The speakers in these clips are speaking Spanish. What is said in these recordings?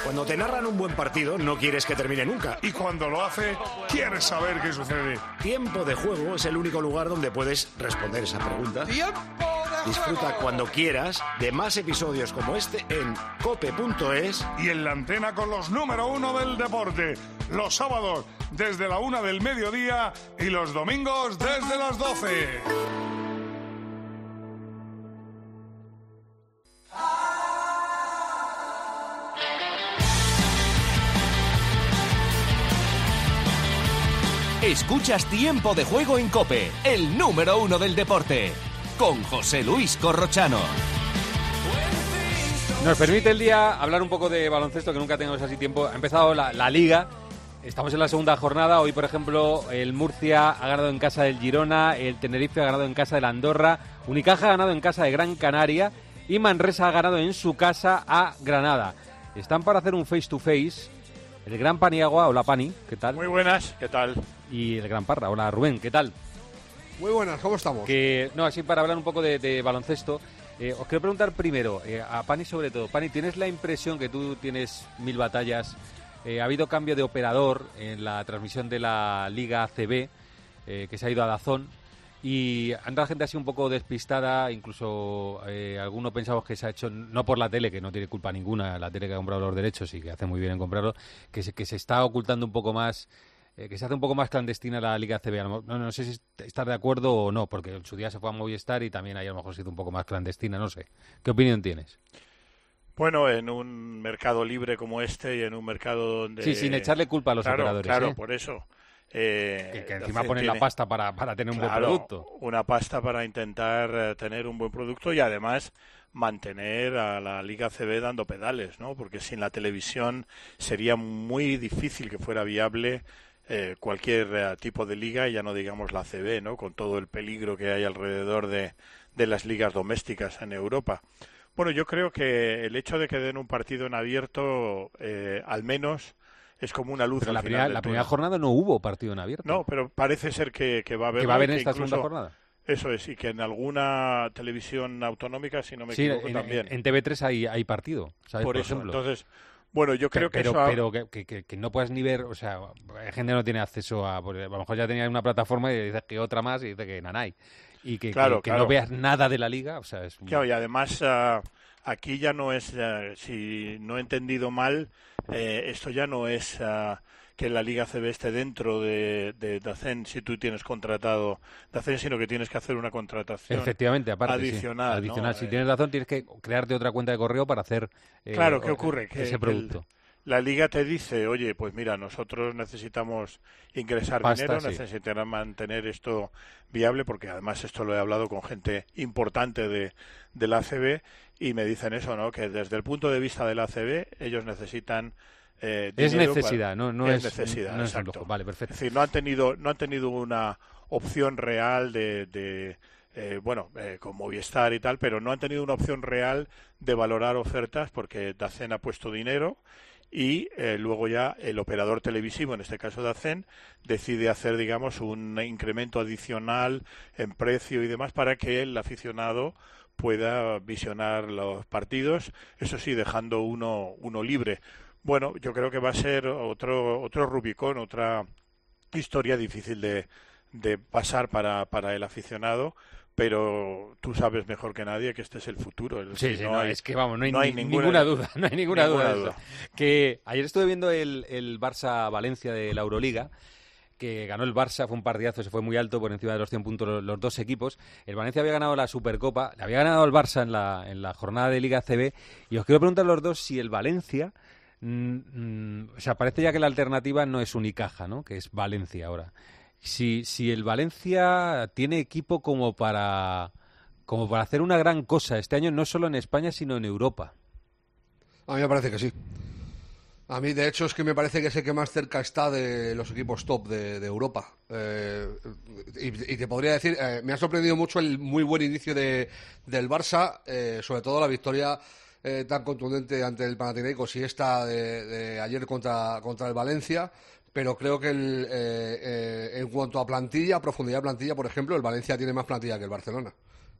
Cuando te narran un buen partido, no quieres que termine nunca. Y cuando lo hace, quieres saber qué sucede. Tiempo de Juego es el único lugar donde puedes responder esa pregunta. Disfruta cuando quieras de más episodios como este en cope.es y en la antena con los número 1 del deporte. Los sábados desde la 1 del mediodía y los domingos desde las 12. Escuchas Tiempo de Juego en COPE, el número 1 del deporte, con José Luis Corrochano. Nos permite el día hablar un poco de baloncesto, que nunca tenemos así tiempo. Ha empezado la Liga, estamos en la segunda jornada. Hoy, por ejemplo, el Murcia ha ganado en casa del Girona, el Tenerife ha ganado en casa del Andorra, Unicaja ha ganado en casa de Gran Canaria y Manresa ha ganado en su casa a Granada. Están para hacer un face-to-face el Gran Paniagua. Hola, Pani, ¿qué tal? Muy buenas, ¿qué tal? Y el Gran Parra. Hola, Rubén, ¿qué tal? Muy buenas, ¿cómo estamos? Así para hablar un poco de baloncesto, os quiero preguntar primero, a Pani sobre todo. Pani, ¿tienes la impresión que tú tienes 1000 batallas? Ha habido cambio de operador en la transmisión de la Liga ACB, que se ha ido a DAZN, y anda la gente así un poco despistada, incluso algunos pensamos que se ha hecho, no por la tele, que no tiene culpa ninguna, la tele que ha comprado los derechos y que hace muy bien en comprarlo, que se está ocultando un poco más, que se hace un poco más clandestina la Liga ACB. No sé si estar de acuerdo o no, porque en su día se fue a Movistar y también ahí a lo mejor se hizo un poco más clandestina, no sé. ¿Qué opinión tienes? Bueno, en un mercado libre como este y en un mercado donde... Sí, sin echarle culpa a los operadores. Claro, por eso. Que encima ponen la pasta para tener un buen producto. Una pasta para intentar tener un buen producto y además mantener a la Liga ACB dando pedales, ¿no? Porque sin la televisión sería muy difícil que fuera viable cualquier tipo de liga, y ya no digamos la ACB, ¿no? Con todo el peligro que hay alrededor de las ligas domésticas en Europa. Bueno, yo creo que el hecho de que den un partido en abierto, al menos, es como una luz. Pero la primera jornada no hubo partido en abierto. No, pero parece ser que va a haber. Que va a haber en esta segunda jornada. Eso es, y que en alguna televisión autonómica, si no me equivoco, también. En TV3 hay partido, ¿sabes? Por eso, ejemplo. Entonces, bueno, yo creo que que no puedas ni ver, o sea, hay gente que no tiene acceso a lo mejor ya tenía una plataforma y dices que otra más y dice que nanay. Y que no veas nada de la liga, o sea, es... Claro, y además aquí ya no es, si no he entendido mal, esto ya no es que la Liga ACB esté dentro de DAZN si tú tienes contratado DAZN, sino que tienes que hacer una contratación. Efectivamente, aparte, adicional. Sí, adicional. ¿No? Si tienes DAZN tienes que crearte otra cuenta de correo para hacer claro, ¿qué ocurre? Ese producto. La Liga te dice, oye, pues mira, nosotros necesitamos ingresar dinero, necesitamos mantener esto viable, porque además esto lo he hablado con gente importante de la ACB y me dicen eso, ¿no? Que desde el punto de vista de la ACB ellos necesitan es necesidad, no es necesidad, no es exacto. lujo. Vale, perfecto. Es decir, no han tenido una opción real con Movistar y tal, pero no han tenido una opción real de valorar ofertas porque DAZN ha puesto dinero y luego ya el operador televisivo, en este caso DAZN, decide hacer, digamos, un incremento adicional en precio y demás para que el aficionado pueda visionar los partidos, eso sí, dejando uno libre. Bueno, yo creo que va a ser otro Rubicón, otra historia difícil de pasar para el aficionado, pero tú sabes mejor que nadie que este es el futuro. Es que vamos, no hay ninguna duda. No hay ninguna duda. Que ayer estuve viendo el Barça-Valencia de la Euroliga, que ganó el Barça, fue un partidazo, se fue muy alto, por encima de los 100 puntos los dos equipos. El Valencia había ganado la Supercopa, le había ganado el Barça en la jornada de Liga ACB, y os quiero preguntar a los dos si el Valencia... o sea, parece ya que la alternativa no es Unicaja, ¿no? Que es Valencia ahora. Si el Valencia tiene equipo como para hacer una gran cosa este año, no solo en España, sino en Europa. A mí me parece que sí. A mí, de hecho, es que me parece que es el que más cerca está de los equipos top de Europa. Y te podría decir, me ha sorprendido mucho el muy buen inicio del Barça, sobre todo la victoria tan contundente ante el Panathinaikos y esta de ayer contra el Valencia. Pero creo que en cuanto a plantilla, profundidad de plantilla, por ejemplo, el Valencia tiene más plantilla que el Barcelona.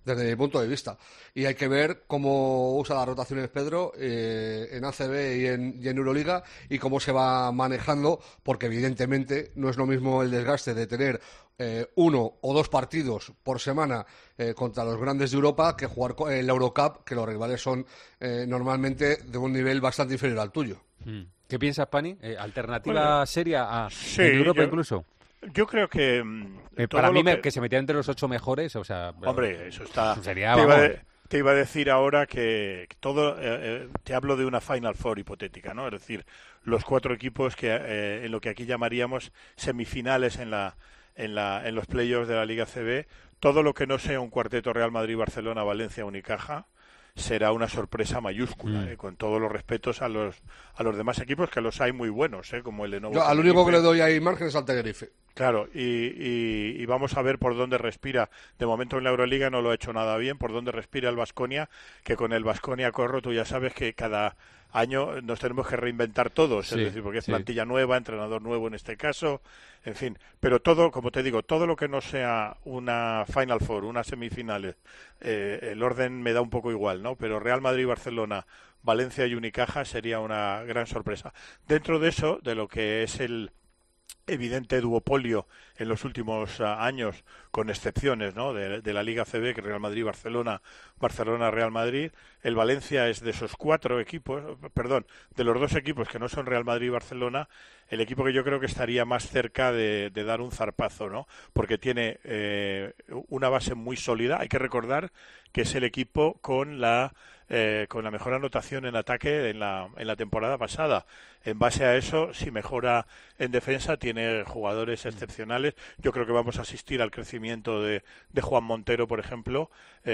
desde mi punto de vista. Y hay que ver cómo usa las rotaciones Pedro en ACB y en Euroliga y cómo se va manejando, porque evidentemente no es lo mismo el desgaste de tener 1 o 2 partidos por semana contra los grandes de Europa que jugar en la Eurocup, que los rivales son normalmente de un nivel bastante inferior al tuyo. ¿Qué piensas, Pani? ¿Alternativa seria sí, en Europa incluso? Yo creo que... para mí, que se metiera entre los 8 mejores, o sea... Hombre, eso está... Sería, te iba a decir ahora que todo... te hablo de una Final Four hipotética, ¿no? Es decir, los 4 equipos que en lo que aquí llamaríamos semifinales en los playoffs de la Liga CB, todo lo que no sea un cuarteto Real Madrid, Barcelona, Valencia, Unicaja, será una sorpresa mayúscula, con todos los respetos a los demás equipos, que los hay muy buenos, como el de Nuevo. Yo al único que le doy ahí margen es al Tenerife. Claro, y vamos a ver por dónde respira. De momento en la Euroliga no lo ha hecho nada bien, por dónde respira el Baskonia, que con el Baskonia Corro tú ya sabes que cada año nos tenemos que reinventar todos, es decir, porque es plantilla nueva, entrenador nuevo en este caso, en fin, pero todo, como te digo, todo lo que no sea una Final Four, unas semifinales, el orden me da un poco igual, ¿no? Pero Real Madrid, Barcelona, Valencia y Unicaja sería una gran sorpresa. Dentro de eso, de lo que es el evidente duopolio en los últimos años, con excepciones, ¿no? de la Liga CB, que Real Madrid, Barcelona, Real Madrid. El Valencia es de esos 4 equipos, de los 2 equipos que no son Real Madrid y Barcelona, el equipo que yo creo que estaría más cerca de dar un zarpazo, ¿no? Porque tiene una base muy sólida. Hay que recordar que es el equipo con la mejor anotación en ataque en la temporada pasada. En base a eso, si mejora en defensa, tiene jugadores excepcionales. Yo creo que vamos a asistir al crecimiento de Juan Montero, por ejemplo,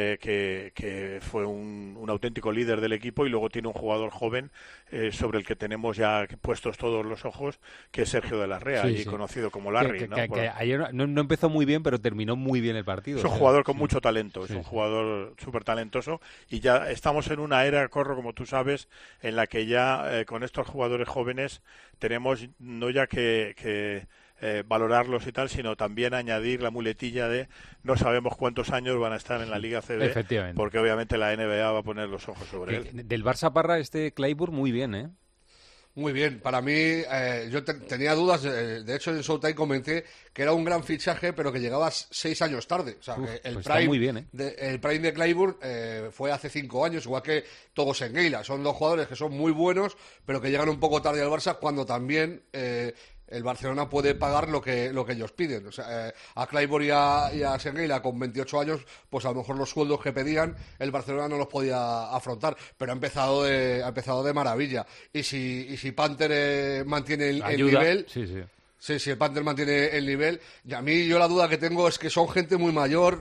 que fue un auténtico líder del equipo, y luego tiene un jugador joven sobre el que tenemos ya puestos todos los ojos, que es Sergio de la Rea, conocido como Larry. Que ayer no empezó muy bien, pero terminó muy bien el partido. Es un jugador con mucho talento, es un jugador súper talentoso, y ya estamos en una era, Corro, como tú sabes, en la que ya con estos jugadores jóvenes tenemos no ya que valorarlos y tal, sino también añadir la muletilla de no sabemos cuántos años van a estar en la Liga CB, porque obviamente la NBA va a poner los ojos sobre él. Del Barça Parra, Clayburgh, muy bien, ¿eh? Muy bien, para mí, yo tenía dudas, de hecho en Showtime comenté que era un gran fichaje, pero que llegaba 6 años tarde. O sea, que el prime, muy bien, el prime de Clayburgh fue hace 5 años, igual que Togos Sengeila. Son 2 jugadores que son muy buenos, pero que llegan un poco tarde al Barça, cuando también el Barcelona puede pagar lo que ellos piden. O sea, a Clayburgh y a Sengeila con 28 años, pues a lo mejor los sueldos que pedían el Barcelona no los podía afrontar, pero ha empezado de maravilla. Y si Panther mantiene el nivel... Sí, el Panther mantiene el nivel. Y a mí, yo la duda que tengo es que son gente muy mayor,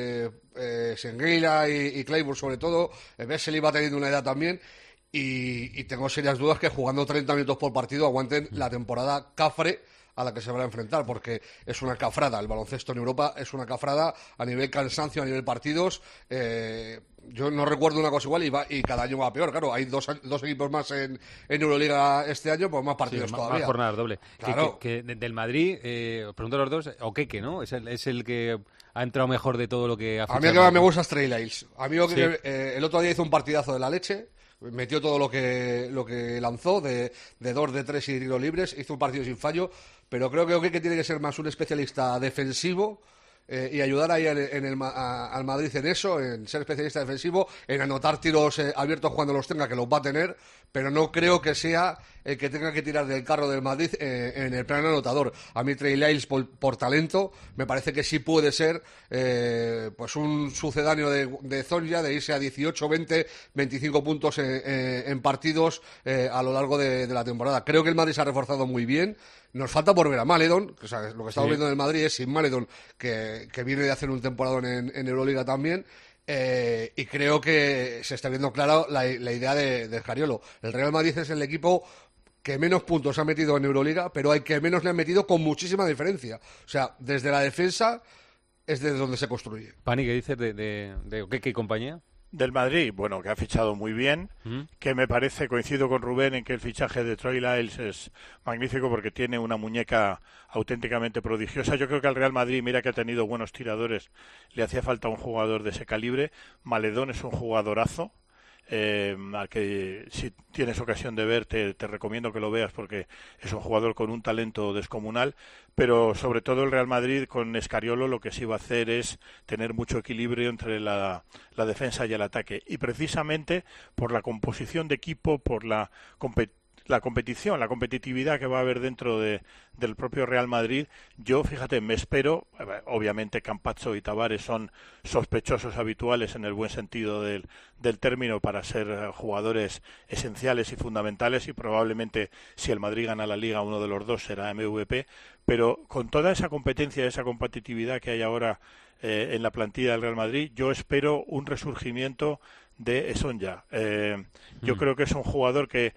Sengeila y Clayburgh sobre todo. Vesely va teniendo una edad también. Y tengo serias dudas que jugando 30 minutos por partido aguanten la temporada cafre a la que se van a enfrentar, porque es una cafrada. El baloncesto en Europa es una cafrada a nivel cansancio, a nivel partidos. Yo no recuerdo una cosa igual y cada año va peor. Claro, hay dos equipos más en Euroliga este año, pues más partidos todavía. Más jornadas doble. Claro. Que del Madrid, os pregunto a los dos, Okeke, ¿no? Es el que ha entrado mejor de todo lo que ha fichado. A mí el que más me gusta es Trey Lyles. A mí el otro día hizo un partidazo de la leche. Metió todo lo que lanzó de 2, de 3 y tiros libres. Hizo un partido sin fallo. Pero creo que tiene que ser más un especialista defensivo y ayudar ahí al Madrid en eso, en ser especialista defensivo, en anotar tiros abiertos cuando los tenga, que los va a tener, pero no creo que sea el que tenga que tirar del carro del Madrid en el plan anotador. A mí Trey Lyles, por talento, me parece que sí puede ser pues un sucedáneo de Zonja, de irse a 18, 20, 25 puntos en partidos a lo largo de la temporada. Creo que el Madrid se ha reforzado muy bien. Nos falta por ver a Maledon, o sea, lo que estamos viendo en el Madrid es sin Maledon, que viene de hacer un temporadón en Euroliga también. Y creo que se está viendo clara la idea de Scariolo. El Real Madrid es el equipo que menos puntos ha metido en Euroliga, pero hay que menos le han metido con muchísima diferencia. O sea, desde la defensa es desde donde se construye. Pani, ¿qué dices de Okeke y compañía? Del Madrid, bueno, que ha fichado muy bien, que me parece, coincido con Rubén en que el fichaje de Troy Lyles es magnífico porque tiene una muñeca auténticamente prodigiosa. Yo creo que al Real Madrid, mira que ha tenido buenos tiradores, le hacía falta un jugador de ese calibre. Maledón es un jugadorazo. Al que si tienes ocasión de ver te recomiendo que lo veas porque es un jugador con un talento descomunal, pero sobre todo el Real Madrid con Scariolo lo que sí va a hacer es tener mucho equilibrio entre la defensa y el ataque, y precisamente por la composición de equipo, por la competición, la competitividad que va a haber dentro del propio Real Madrid, yo, fíjate, me espero, obviamente Campazzo y Tavares son sospechosos habituales en el buen sentido del término para ser jugadores esenciales y fundamentales, y probablemente si el Madrid gana la Liga uno de los dos será MVP, pero con toda esa competencia, esa competitividad que hay ahora en la plantilla del Real Madrid, yo espero un resurgimiento de Sonja. Yo creo que es un jugador que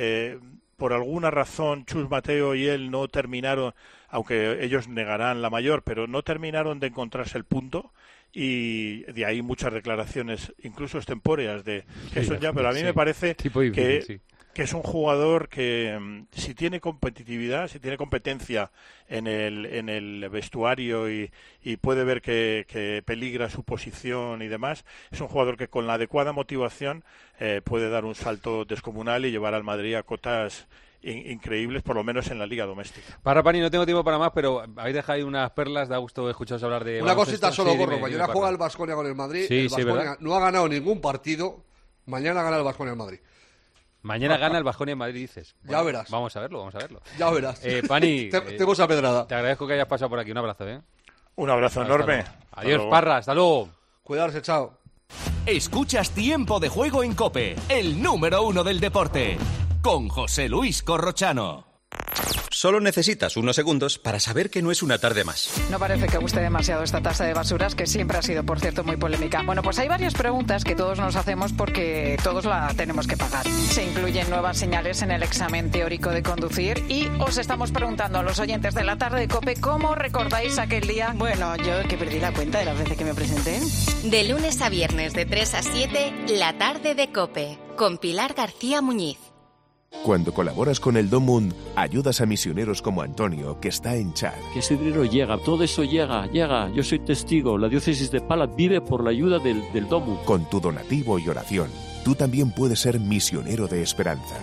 por alguna razón Chus Mateo y él no terminaron, aunque ellos negarán la mayor, pero no terminaron de encontrarse el punto, y de ahí muchas declaraciones, incluso extempóreas de Sonja, pero a mí me parece que es un jugador que si tiene competitividad, si tiene competencia en el vestuario y puede ver que peligra su posición y demás, es un jugador que con la adecuada motivación puede dar un salto descomunal y llevar al Madrid a cotas increíbles, por lo menos en la liga doméstica. Pani, no tengo tiempo para más, pero habéis dejado ahí unas perlas, da gusto escucharos hablar de... Una cosita solo, Gorro, mañana juega el Baskonia con el Madrid, el Baskonia no ha ganado ningún partido, mañana gana el Baskonia el Madrid. Mañana gana el Baskonia en Madrid, dices. Bueno, ya verás. Vamos a verlo. Ya verás. Pani, tengo esa pedrada. Te agradezco que hayas pasado por aquí. Un abrazo, Un abrazo enorme. Adiós, Parra. Hasta luego. Cuidarse, chao. Escuchas Tiempo de Juego en COPE, el número 1 del deporte, con José Luis Corrochano. Solo necesitas unos segundos para saber que no es una tarde más. No parece que guste demasiado esta tasa de basuras, que siempre ha sido, por cierto, muy polémica. Bueno, pues hay varias preguntas que todos nos hacemos porque todos la tenemos que pagar. Se incluyen nuevas señales en el examen teórico de conducir y os estamos preguntando a los oyentes de la tarde de COPE cómo recordáis aquel día. Bueno, yo que perdí la cuenta de las veces que me presenté. De lunes a viernes de 3 a 7, la tarde de COPE, con Pilar García Muñiz. Cuando colaboras con el DOMUND, ayudas a misioneros como Antonio, que está en Chad. Que ese dinero llega, todo eso llega. Yo soy testigo. La diócesis de Pala vive por la ayuda del DOMUND. Con tu donativo y oración, tú también puedes ser misionero de esperanza.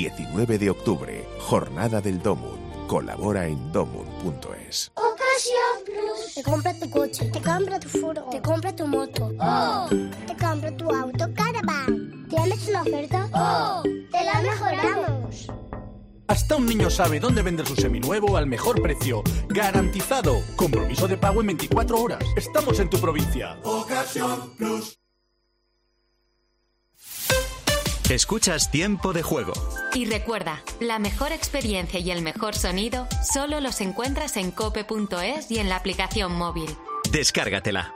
19 de octubre, Jornada del DOMUND. Colabora en domund.es. Ocasión Plus. Te compra tu coche, te compra tu furgo, te compra tu moto. ¡Oh! Te compra tu auto Caravan. ¿Tienes una oferta? ¡Oh! ¡Te la mejoramos! Hasta un niño sabe dónde vender su seminuevo al mejor precio. ¡Garantizado! Compromiso de pago en 24 horas. Estamos en tu provincia. Ocasión Plus. Escuchas Tiempo de Juego. Y recuerda, la mejor experiencia y el mejor sonido solo los encuentras en cope.es y en la aplicación móvil. Descárgatela.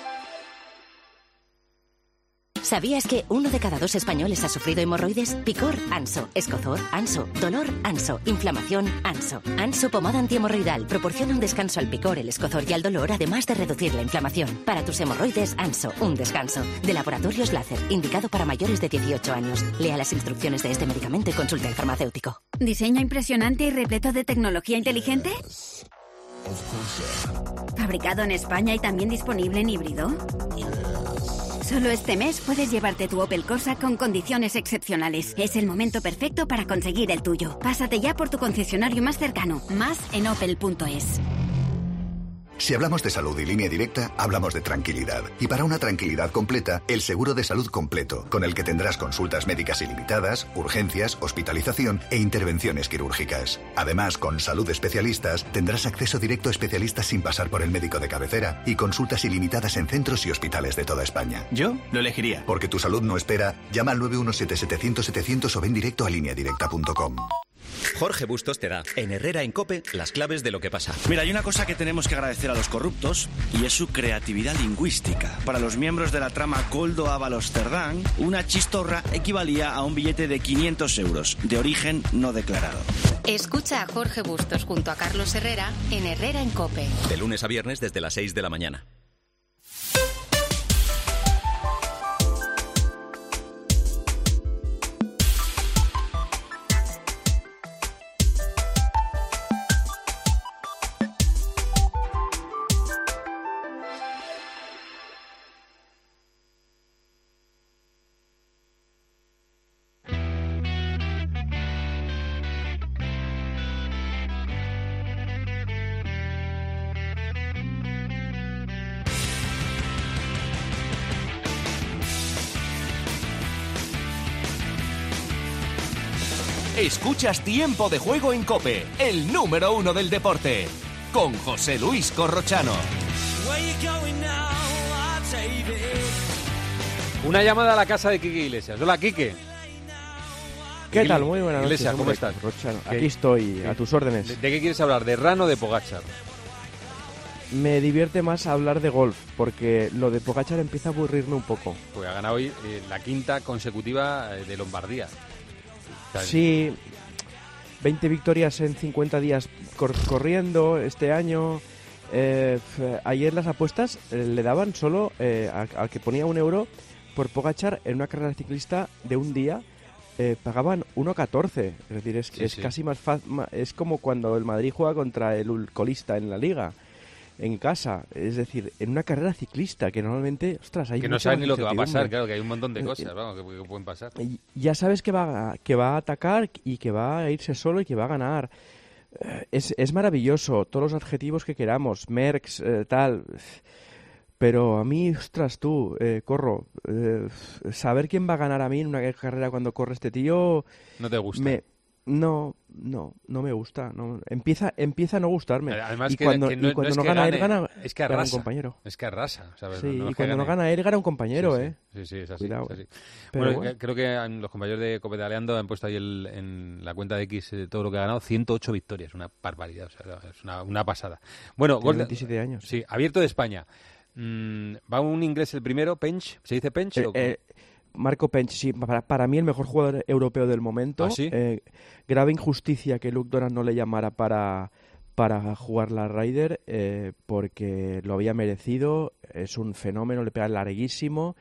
¿Sabías que 1 de cada 2 españoles ha sufrido hemorroides? Picor, Anso. Escozor, Anso. Dolor, Anso. Inflamación, Anso. Anso pomada antihemorroidal proporciona un descanso al picor, el escozor y al dolor, además de reducir la inflamación. Para tus hemorroides, Anso, un descanso. De Laboratorios Láser, indicado para mayores de 18 años. Lea las instrucciones de este medicamento y consulte al farmacéutico. ¿Diseño impresionante y repleto de tecnología inteligente? ¿Fabricado en España y también disponible en híbrido? Solo este mes puedes llevarte tu Opel Corsa con condiciones excepcionales. Es el momento perfecto para conseguir el tuyo. Pásate ya por tu concesionario más cercano. Más en opel.es. Si hablamos de salud y línea directa, hablamos de tranquilidad. Y para una tranquilidad completa, el seguro de salud completo, con el que tendrás consultas médicas ilimitadas, urgencias, hospitalización e intervenciones quirúrgicas. Además, con Salud Especialistas, tendrás acceso directo a especialistas sin pasar por el médico de cabecera y consultas ilimitadas en centros y hospitales de toda España. Yo lo elegiría. Porque tu salud no espera, llama al 917-700-700 o ven directo a lineadirecta.com. Jorge Bustos te da, en Herrera en COPE, las claves de lo que pasa. Mira, hay una cosa que tenemos que agradecer a los corruptos y es su creatividad lingüística. Para los miembros de la trama Koldo Ábalos Cerdán, una chistorra equivalía a un billete de 500 euros, de origen no declarado. Escucha a Jorge Bustos junto a Carlos Herrera en Herrera en COPE. De lunes a viernes desde las 6 de la mañana. Escuchas Tiempo de Juego en COPE, el número 1 del deporte, con José Luis Corrochano. Una llamada a la casa de Quique Iglesias. Hola, Quique. ¿Qué tal? Muy buenas noches. Iglesias, ¿cómo estás? Corrochano. Aquí estoy, a tus órdenes. ¿De qué quieres hablar? ¿De Ran o de Pogačar? Me divierte más hablar de golf, porque lo de Pogačar empieza a aburrirme un poco. Pues ha ganado hoy la quinta consecutiva de Lombardía. Sí, 20 victorias en 50 días corriendo este año. Ayer las apuestas le daban solo al que ponía €1 por Pogačar en una carrera ciclista de un día. Pagaban 1,14, es decir, es casi más fácil. Es como cuando el Madrid juega contra el colista en la Liga, en casa, es decir, en una carrera ciclista que normalmente, ostras, hay que no sabes ni lo que va a pasar, claro, que hay un montón de cosas, vamos, que pueden pasar. Ya sabes que va a atacar y que va a irse solo y que va a ganar. Es maravilloso, todos los adjetivos que queramos, Merckx, tal. Pero a mí, ostras, tú, Corro, saber quién va a ganar a mí en una carrera cuando corre este tío... ¿No te gusta? No me gusta. No. Empieza a no gustarme. Además, y cuando no gana él, gana un compañero. Es que arrasa, ¿sabes? Sí, y cuando no gana él, gana un compañero, Sí, es así. Cuidado. Es así. Bueno, creo que los compañeros de Copetaleando han puesto ahí en la cuenta de X todo lo que ha ganado, 108 victorias, una barbaridad, o sea, es una pasada. Bueno, tiene 27 años. Sí, Abierto de España. ¿Va un inglés el primero? ¿Pench? ¿Se dice Pench? Marco Pench, sí, para mí el mejor jugador europeo del momento. ¿Ah, sí? Grave injusticia que Luke Donald no le llamara para jugar la Ryder, porque lo había merecido. Es un fenómeno, le pega larguísimo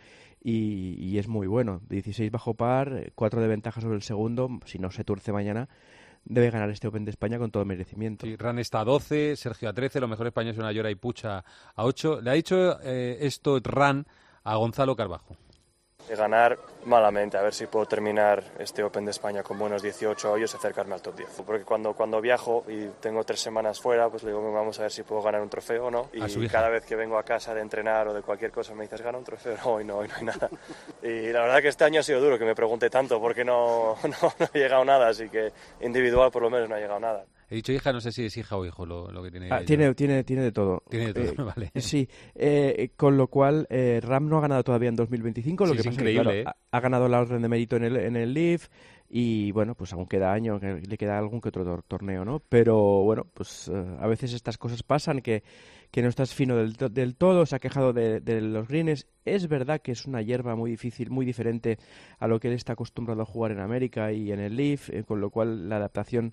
y es muy bueno. 16 bajo par, 4 de ventaja sobre el segundo. Si no se tuerce mañana, debe ganar este Open de España con todo merecimiento. Sí, Ran está a 12, Sergio a 13, los mejores españoles son Ayora y Pucha a 8. Le ha dicho esto Ran a Gonzalo Carbajo. De ganar malamente, a ver si puedo terminar este Open de España con buenos 18 hoyos y acercarme al top 10. Porque cuando viajo y tengo 3 semanas fuera, pues le digo, vamos a ver si puedo ganar un trofeo o no. Y cada vez que vengo a casa de entrenar o de cualquier cosa me dices, ¿gana un trofeo? No, hoy no hay nada. Y la verdad que este año ha sido duro que me pregunte tanto porque no ha llegado nada, así que individual por lo menos no ha llegado nada. He dicho hija, no sé si es hija o hijo lo que tiene. Tiene de todo. Tiene de todo, vale. Sí, con lo cual Ram no ha ganado todavía en 2025, lo que es pasa increíble, es que claro, ha ganado la orden de mérito en el Leaf y bueno, pues aún queda año, que le queda algún que otro torneo, ¿no? Pero bueno, pues a veces estas cosas pasan, que no estás fino del todo, se ha quejado de los greens. Es verdad que es una hierba muy difícil, muy diferente a lo que él está acostumbrado a jugar en América y en el Leaf, con lo cual la adaptación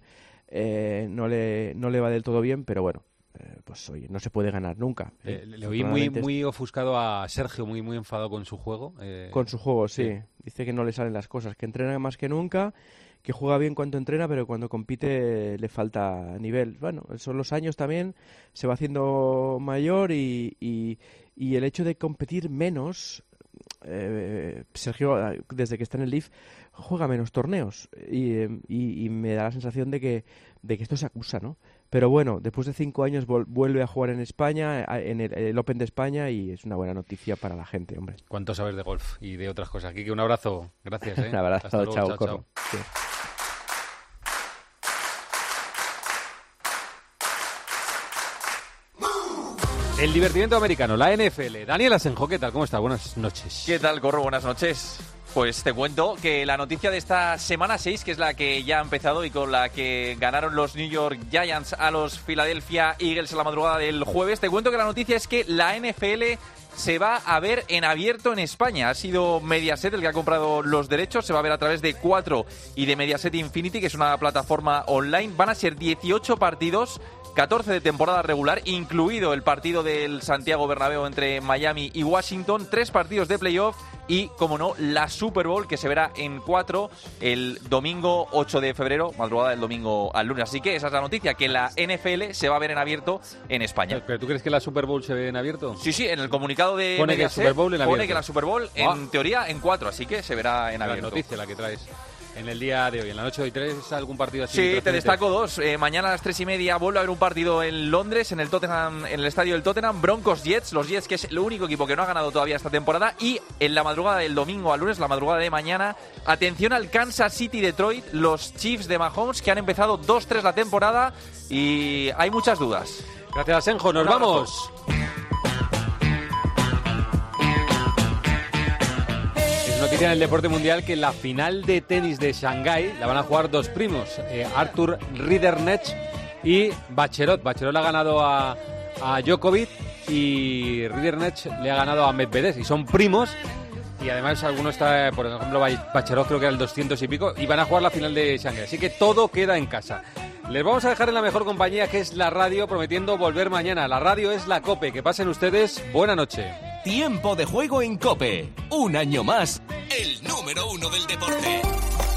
no le va del todo bien, pero bueno, pues oye, no se puede ganar nunca. Le oí muy ofuscado a Sergio, muy enfadado con su juego. Con su juego, sí. Dice que no le salen las cosas, que entrena más que nunca, que juega bien cuando entrena, pero cuando compite le falta nivel. Bueno, son los años también, se va haciendo mayor y el hecho de competir menos... Sergio, desde que está en el Leaf, juega menos torneos y me da la sensación de que esto se acusa, ¿no? Pero bueno, después de 5 años vuelve a jugar en España, en el Open de España, y es una buena noticia para la gente, hombre. ¿Cuánto sabes de golf y de otras cosas? Quique, un abrazo. Gracias, ¿eh? Un abrazo, hasta luego, chao, Corro. Sí. El divertimento americano, la NFL. Daniel Asenjo, ¿qué tal? ¿Cómo está? Buenas noches. ¿Qué tal, Corro? Buenas noches. Pues te cuento que la noticia de esta semana 6, que es la que ya ha empezado y con la que ganaron los New York Giants a los Philadelphia Eagles en la madrugada del jueves, te cuento que la noticia es que la NFL se va a ver en abierto en España. Ha sido Mediaset el que ha comprado los derechos, se va a ver a través de 4 y de Mediaset Infinity, que es una plataforma online. Van a ser 18 partidos, 14 de temporada regular, incluido el partido del Santiago Bernabéu entre Miami y Washington, 3 partidos de playoff y, como no, la Super Bowl, que se verá en 4 el domingo 8 de febrero, madrugada del domingo al lunes. Así que esa es la noticia, que la NFL se va a ver en abierto en España. ¿Pero tú crees que la Super Bowl se ve en abierto? Sí, en el comunicado de Mediaset pone que la Super Bowl en abierto. Pone que la Super Bowl, en teoría, en 4, así que se verá en abierto. La noticia la que traes. en el día de hoy, en la noche de hoy. ¿Tienes algún partido así? Sí, te destaco dos. Mañana a las 3:30 vuelve a haber un partido en Londres, en el Tottenham, en el estadio del Tottenham, Broncos-Jets. Los Jets, que es el único equipo que no ha ganado todavía esta temporada. Y en la madrugada del domingo al lunes, la madrugada de mañana, atención al Kansas City-Detroit, los Chiefs de Mahomes, que han empezado 2-3 la temporada y hay muchas dudas. Gracias, Asenjo. Nos vamos. Noticia en el deporte mundial que la final de tenis de Shanghái la van a jugar dos primos, Arthur Ridernech y Bachelot. Bachelot le ha ganado a Djokovic y Ridernech le ha ganado a Medvedev y son primos. Y además alguno está, por ejemplo, Bachelot creo que era el 200 y pico, y van a jugar la final de Shanghái. Así que todo queda en casa. Les vamos a dejar en la mejor compañía, que es la radio, prometiendo volver mañana. La radio es la COPE. Que pasen ustedes buena noche. Tiempo de juego en COPE. Un año más, el número 1 del deporte.